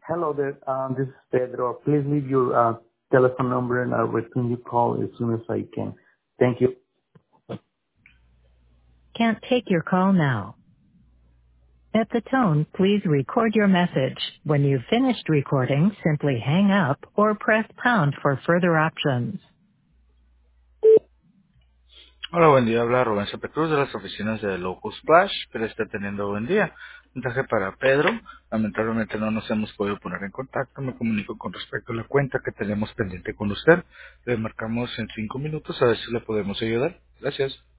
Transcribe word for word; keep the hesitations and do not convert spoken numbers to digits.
Hello there. Um, this is Pedro. Please leave your uh, telephone number and I'll return your call as soon as I can. Thank you. Can't take your call now. At the tone, please record your message. When you've finished recording, simply hang up or press pound for further options. Hola, buen día. Habla Rubén Cepeda Cruz de las oficinas de Locus Splash. Que esté teniendo buen día. Mensaje para Pedro. Lamentablemente no nos hemos podido poner en contacto. Me comunico con respecto a la cuenta que tenemos pendiente con usted. Le marcamos en cinco minutos a ver si le podemos ayudar. Gracias.